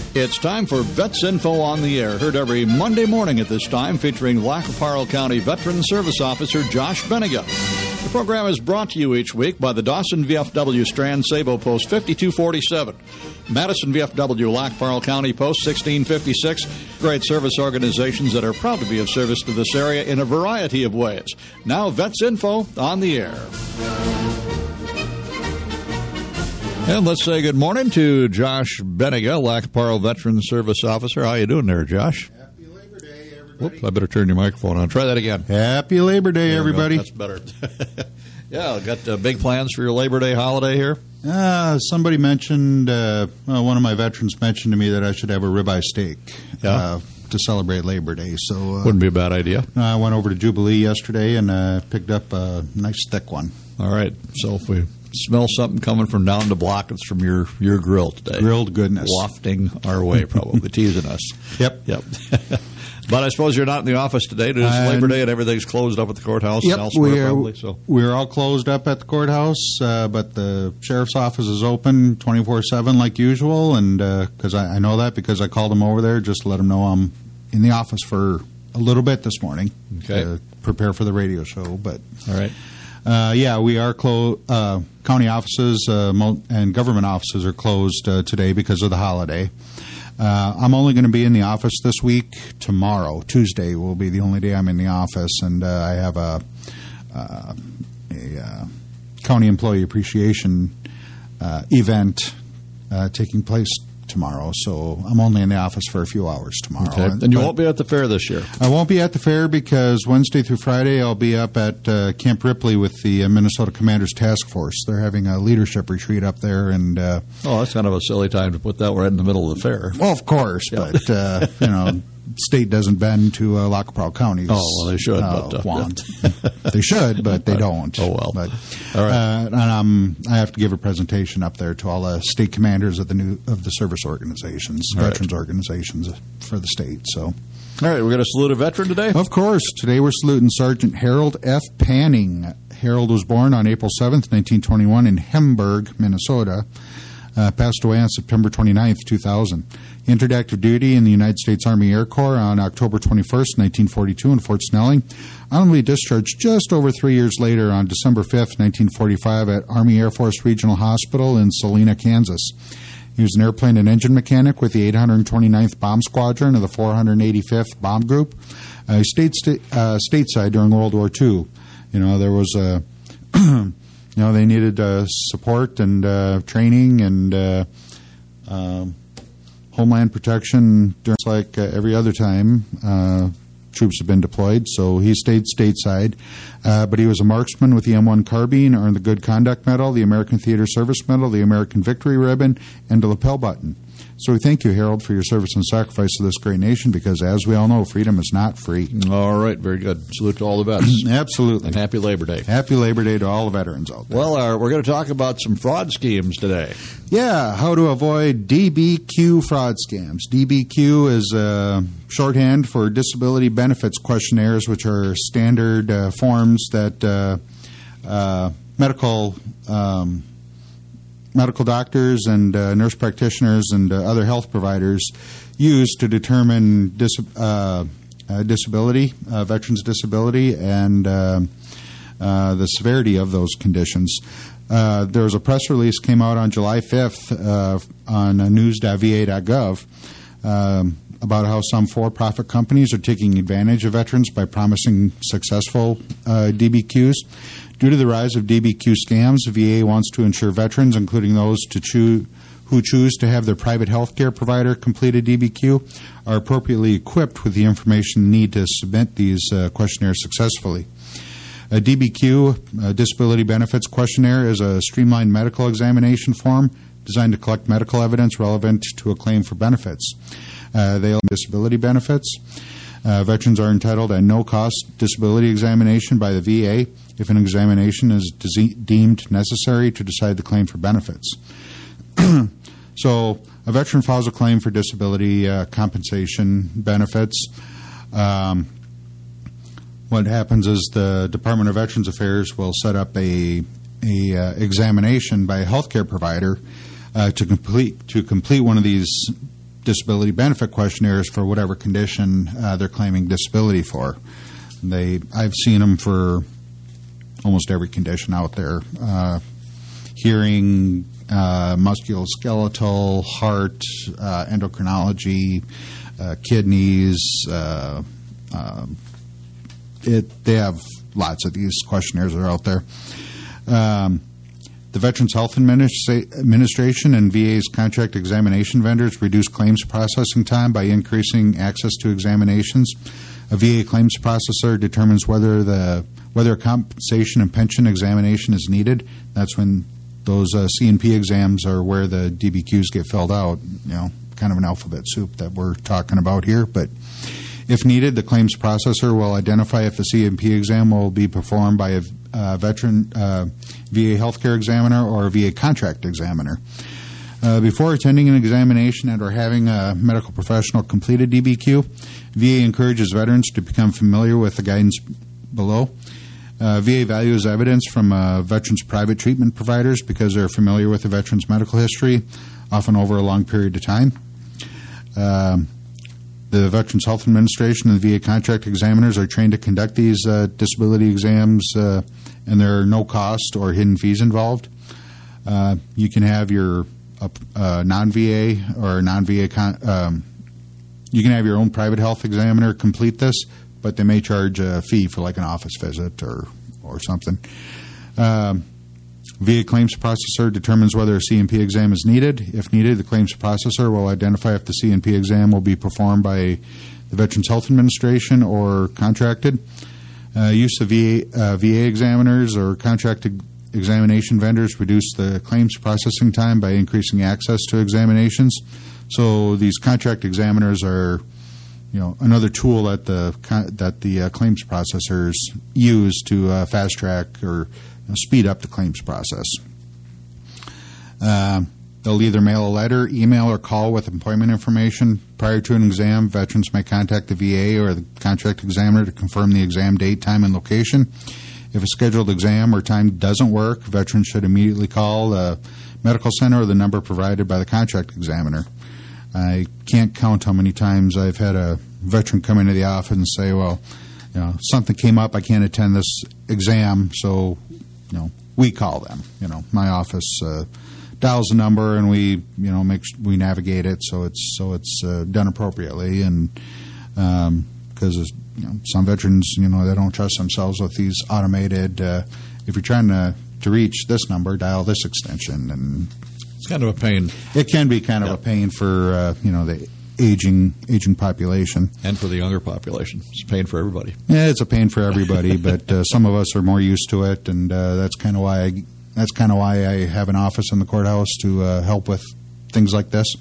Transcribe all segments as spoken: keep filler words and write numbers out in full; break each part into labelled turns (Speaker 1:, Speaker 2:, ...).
Speaker 1: It's time for Vets Info on the Air, heard every Monday morning at this time, featuring Lac qui Parle County Veteran Service Officer Josh Benega. The program is brought to you each week by the Dawson V F W Strand Sabo Post fifty-two forty-seven, Madison V F W Lac qui Parle County Post sixteen fifty-six, great service organizations that are proud to be of service to this area in a variety of ways. Now, Vets Info on the Air. And let's say good morning to Josh Benega, Lac qui Parle Veteran Service Officer. How you doing there, Josh?
Speaker 2: Happy Labor Day, everybody.
Speaker 1: Whoops, I better turn your microphone on. Try that again.
Speaker 2: Happy Labor Day, everybody.
Speaker 1: That's better. Yeah, got uh, big plans for your Labor Day holiday here?
Speaker 2: Uh, somebody mentioned, uh, well, one of my veterans mentioned to me that I should have a ribeye steak
Speaker 1: yeah.
Speaker 2: uh, to celebrate Labor Day. So uh,
Speaker 1: wouldn't be a bad idea.
Speaker 2: I went over to Jubilee yesterday and uh, picked up a nice thick one.
Speaker 1: All right. So if we smell something coming from down the block, it's from your, your grill today.
Speaker 2: Grilled goodness.
Speaker 1: Wafting our way, probably, teasing us.
Speaker 2: Yep.
Speaker 1: Yep. But I suppose you're not in the office today. It is uh, Labor Day and everything's closed up at the courthouse
Speaker 2: yep,
Speaker 1: and elsewhere,
Speaker 2: we are,
Speaker 1: probably. So.
Speaker 2: We're all closed up at the courthouse, uh, but the sheriff's office is open twenty-four seven like usual, and because uh, I, I know that because I called them over there just to let them know I'm in the office for a little bit this morning
Speaker 1: okay.
Speaker 2: to prepare for the radio show. But
Speaker 1: all right.
Speaker 2: Uh, yeah, we are closed. Uh, county offices uh, mo- and government offices are closed uh, today because of the holiday. Uh, I'm only going to be in the office this week. Tomorrow, Tuesday, will be the only day I'm in the office, and uh, I have a, uh, a uh, county employee appreciation uh, event uh, taking place tomorrow, so I'm only in the office for a few hours tomorrow.
Speaker 1: Okay. And you but won't be at the fair this year?
Speaker 2: I won't be at the fair because Wednesday through Friday I'll be up at uh, Camp Ripley with the uh, Minnesota Commanders Task Force. They're having a leadership retreat up there, and uh,
Speaker 1: oh, that's kind of a silly time to put that right in the middle of the fair.
Speaker 2: Well, of course, yeah. but uh, you know, state doesn't bend to uh, Lac qui Parle County's.
Speaker 1: Oh, well, they should,
Speaker 2: uh,
Speaker 1: but uh,
Speaker 2: want. They should, but they don't.
Speaker 1: Oh well.
Speaker 2: But,
Speaker 1: all right.
Speaker 2: Uh, and um, I have to give a presentation up there to all the state commanders of the new of the service organizations, all veterans right. organizations for the state. So,
Speaker 1: all right, we're going to salute a veteran today.
Speaker 2: Of course, today we're saluting Sergeant Harold F. Panning. Harold was born on April seventh, nineteen twenty-one, in Hemberg, Minnesota. Uh, passed away on September twenty-ninth, two thousand. He entered active duty in the United States Army Air Corps on October twenty-first, nineteen forty-two, in Fort Snelling. Honorably discharged just over three years later on December fifth, nineteen forty-five, at Army Air Force Regional Hospital in Salina, Kansas. He was an airplane and engine mechanic with the eight hundred twenty-ninth Bomb Squadron of the four hundred eighty-fifth Bomb Group. Uh, he stayed st- uh, stateside during World War Two. You know, there was a... You know, they needed uh, support and uh, training and uh, uh, homeland protection, just like uh, every other time uh, troops have been deployed. So he stayed stateside. Uh, but he was a marksman with the M one carbine, earned the Good Conduct Medal, the American Theater Service Medal, the American Victory Ribbon, and the lapel button. So we thank you, Harold, for your service and sacrifice to this great nation because, as we all know, freedom is not free.
Speaker 1: All right. Very good. Salute to all the vets.
Speaker 2: Absolutely.
Speaker 1: And happy Labor Day.
Speaker 2: Happy Labor Day to all the veterans out there.
Speaker 1: Well, uh, we're going to talk about some fraud schemes today.
Speaker 2: Yeah, how to avoid D B Q fraud scams. D B Q is uh, shorthand for Disability Benefits Questionnaires, which are standard uh, forms that uh, uh, medical um medical doctors and uh, nurse practitioners and uh, other health providers use to determine dis- uh, uh, disability, uh, veterans' disability, and uh, uh, the severity of those conditions. Uh, there was a press release came out on July fifth uh, on uh, news dot v a dot gov um, about how some for-profit companies are taking advantage of veterans by promising successful uh, D B Qs. Due to the rise of D B Q scams, V A wants to ensure veterans, including those to choo- who choose to have their private health care provider complete a D B Q, are appropriately equipped with the information needed to submit these uh, questionnaires successfully. A D B Q, a Disability Benefits Questionnaire, is a streamlined medical examination form designed to collect medical evidence relevant to a claim for benefits. Uh, they allow disability benefits. Uh, veterans are entitled to a no-cost disability examination by the V A if an examination is de- deemed necessary to decide the claim for benefits. So a veteran files a claim for disability uh, compensation benefits. Um, what happens is the Department of Veterans Affairs will set up a, a uh, examination by a healthcare provider uh, to complete to complete one of these disability benefit questionnaires for whatever condition uh, they're claiming disability for. They, I've seen them for almost every condition out there: uh, hearing, uh, musculoskeletal, heart, uh, endocrinology, uh, kidneys. Uh, uh, it, they have lots of these questionnaires that are out there. Um, The Veterans Health Administration and V A's contract examination vendors reduce claims processing time by increasing access to examinations. A V A claims processor determines whether the whether a compensation and pension examination is needed. That's when those uh, C and P exams are where the D B Qs get filled out. You know, kind of an alphabet soup that we're talking about here. But if needed, the claims processor will identify if the C and P exam will be performed by a uh, veteran uh, V A healthcare examiner or a V A contract examiner. Uh, before attending an examination and or having a medical professional complete a D B Q, V A encourages veterans to become familiar with the guidance below. Uh, V A values evidence from uh, veterans' private treatment providers because they're familiar with the veteran's medical history, often over a long period of time. Um, the Veterans Health Administration and the V A contract examiners are trained to conduct these uh, disability exams, uh, and there are no cost or hidden fees involved. Uh, you can have your a, a non-V A or non-V A con- um, you can have your own private health examiner complete this, but they may charge a fee for like an office visit or or something. Um, V A claims processor determines whether a C and P exam is needed. If needed, the claims processor will identify if the C and P exam will be performed by the Veterans Health Administration or contracted. Uh, use of V A, uh, V A examiners or contracted examination vendors reduce the claims processing time by increasing access to examinations. So these contract examiners are, you know, another tool that the that the uh, claims processors use to uh, fast track or you know, speed up the claims process. Uh, they'll either mail a letter, email, or call with appointment information. Prior to an exam, veterans may contact the V A or the contract examiner to confirm the exam date, time, and location. If a scheduled exam or time doesn't work, veterans should immediately call the medical center or the number provided by the contract examiner. I can't count how many times I've had a veteran come into the office and say, well, you know, something came up, I can't attend this exam, so, you know, we call them. You know, my office uh, dials a number and we, you know, make we navigate it so it's so it's uh, done appropriately. And um, because you know, some veterans, you know, they don't trust themselves with these automated. Uh, if you're trying to to reach this number, dial this extension, and
Speaker 1: it's kind of a pain.
Speaker 2: It can be kind of
Speaker 1: yep.
Speaker 2: a pain for uh, you know the aging aging population
Speaker 1: and for the younger population. It's a pain for everybody.
Speaker 2: Yeah, it's a pain for everybody, but uh, some of us are more used to it, and uh, that's kind of why I, that's kind of why I have an office in the courthouse to uh, help with things like this.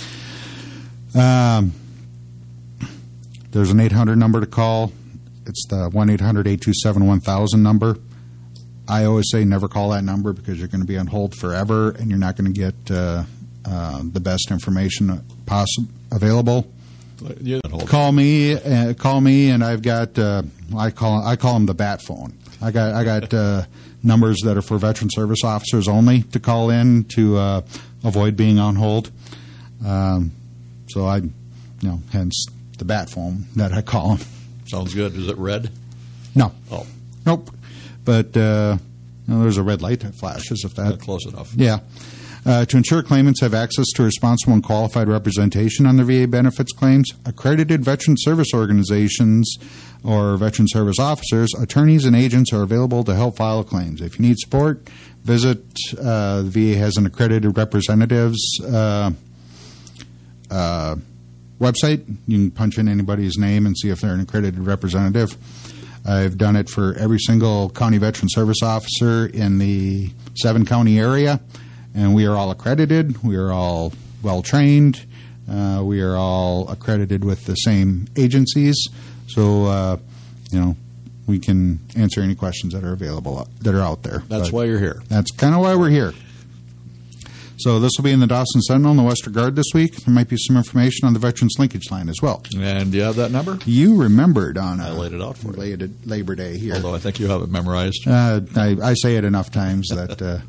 Speaker 2: Um, there's an eight hundred number to call. It's the one eight hundred eight two seven one thousand number. I always say never call that number because you're going to be on hold forever and you're not going to get uh, uh, the best information possible available.
Speaker 1: Yeah,
Speaker 2: call me, uh, call me, and I've got uh, I call I call them the bat phone. I got I got uh, numbers that are for veteran service officers only to call in to uh, avoid being on hold. Um, so I, you know, hence the bat phone that I call them.
Speaker 1: Sounds good. Is it red?
Speaker 2: No.
Speaker 1: Oh.
Speaker 2: Nope. But uh, you know, there's a red light that flashes if that.
Speaker 1: Yeah, close enough.
Speaker 2: Yeah. Uh, to ensure claimants have access to responsible and qualified representation on their V A benefits claims, accredited veteran service organizations or veteran service officers, attorneys, and agents are available to help file claims. If you need support, visit uh, the V A has an accredited representatives uh, uh, website. You can punch in anybody's name and see if they're an accredited representative. I've done it for every single county veteran service officer in the seven county area, and we are all accredited. We are all well trained. Uh, we are all accredited with the same agencies, so uh, you know we can answer any questions that are available that are out there.
Speaker 1: That's
Speaker 2: but
Speaker 1: why you're here.
Speaker 2: That's kind of why we're here. So this will be in the Dawson Sentinel and the Western Guard this week. There might be some information on the Veterans Linkage Line as well.
Speaker 1: And do you have that number?
Speaker 2: You remembered on a
Speaker 1: I laid it out for you.
Speaker 2: Labor Day here.
Speaker 1: Although I think you have it memorized.
Speaker 2: Uh, I, I say it enough times that uh,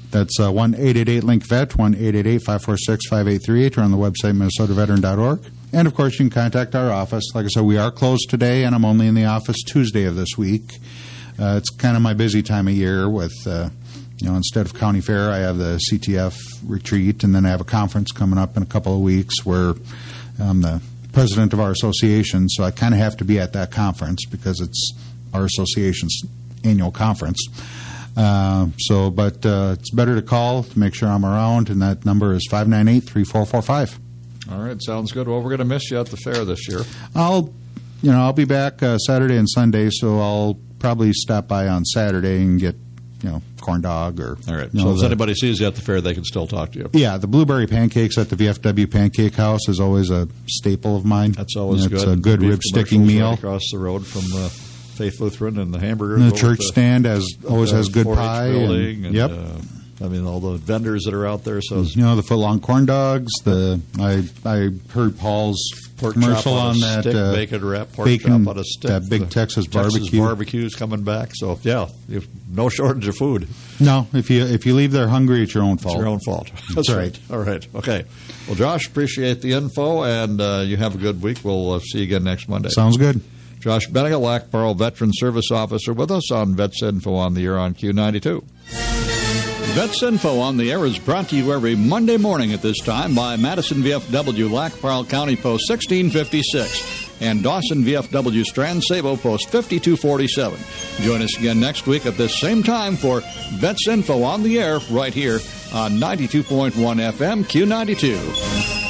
Speaker 2: That's uh, one eight eight eight link vet, one eight eight eight, five four six, five eight three eight, or on the website minnesota veteran dot org. And, of course, you can contact our office. Like I said, we are closed today, and I'm only in the office Tuesday of this week. Uh, it's kind of my busy time of year with, uh, you know, instead of county fair, I have the C T F retreat, and then I have a conference coming up in a couple of weeks where I'm the president of our association, so I kind of have to be at that conference because it's our association's annual conference. Uh, so, but uh, it's better to call to make sure I'm around, and that number is five nine eight, three four four five.
Speaker 1: All right, sounds good. Well, we're going to miss you at the fair this year.
Speaker 2: I'll, you know, I'll be back uh, Saturday and Sunday, so I'll probably stop by on Saturday and get, you know, corn dog or.
Speaker 1: All right.
Speaker 2: You
Speaker 1: So
Speaker 2: know,
Speaker 1: if
Speaker 2: the,
Speaker 1: anybody sees you at the fair, they can still talk to you.
Speaker 2: Yeah, the blueberry pancakes at the V F W Pancake House is always a staple of mine.
Speaker 1: That's always
Speaker 2: you know,
Speaker 1: good.
Speaker 2: It's a good
Speaker 1: Beef
Speaker 2: rib sticking
Speaker 1: commercials
Speaker 2: meal.
Speaker 1: Right across the road from uh, Faith Lutheran and the hamburgers.
Speaker 2: And the
Speaker 1: over
Speaker 2: church
Speaker 1: at the,
Speaker 2: stand has always
Speaker 1: the
Speaker 2: has good
Speaker 1: four H
Speaker 2: pie.
Speaker 1: Building
Speaker 2: And,
Speaker 1: and,
Speaker 2: yep.
Speaker 1: Uh, I mean, all the vendors that are out there. So it's
Speaker 2: You know, the footlong corn dogs. The I I heard Paul's
Speaker 1: pork
Speaker 2: commercial
Speaker 1: chop on,
Speaker 2: on
Speaker 1: a
Speaker 2: that
Speaker 1: stick,
Speaker 2: uh,
Speaker 1: bacon wrap, pork
Speaker 2: bacon,
Speaker 1: chop on a stick.
Speaker 2: that big
Speaker 1: The
Speaker 2: Texas
Speaker 1: Texas
Speaker 2: barbecue.
Speaker 1: barbecue's coming back. So yeah, you've no shortage of food.
Speaker 2: No, if you if you leave there hungry, it's your own fault.
Speaker 1: It's your own fault.
Speaker 2: That's
Speaker 1: right. All right. Okay. Well, Josh, appreciate the info, and uh, you have a good week. We'll uh, see you again next Monday.
Speaker 2: Sounds good.
Speaker 1: Josh Benega, Lac Pearl Veteran Service Officer, with us on Vets Info on the Air on Q ninety-two. Vets Info on the Air is brought to you every Monday morning at this time by Madison V F W Lac Pearl County Post sixteen fifty-six and Dawson V F W Strand Sabo Post fifty-two forty-seven. Join us again next week at this same time for Vets Info on the Air right here on ninety-two point one F M Q ninety-two.